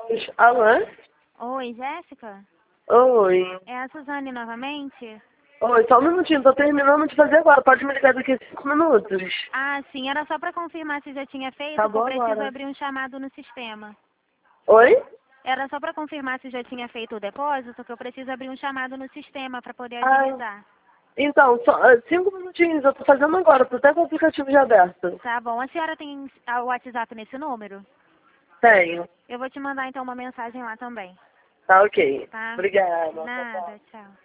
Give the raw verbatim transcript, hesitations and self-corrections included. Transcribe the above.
Alô? Oi, Jéssica? Oi. É a Suzane novamente? Oi, só um minutinho, tô terminando de fazer agora. Pode me ligar daqui a cinco minutos. Ah, sim, era só para confirmar se já tinha feito, Tá que eu bom preciso agora. abrir um chamado no sistema. Oi? Era só para confirmar se já tinha feito o depósito, que eu preciso abrir um chamado no sistema para poder Ah, agilizar. então, só, ah, cinco minutinhos, eu tô fazendo agora, tô até com o aplicativo já aberto. Tá bom. A senhora tem ah, o WhatsApp nesse número? Tenho. Eu vou te mandar então uma mensagem lá também. Tá ok. Tá? Obrigada. Tchau, tchau. Nada, tchau.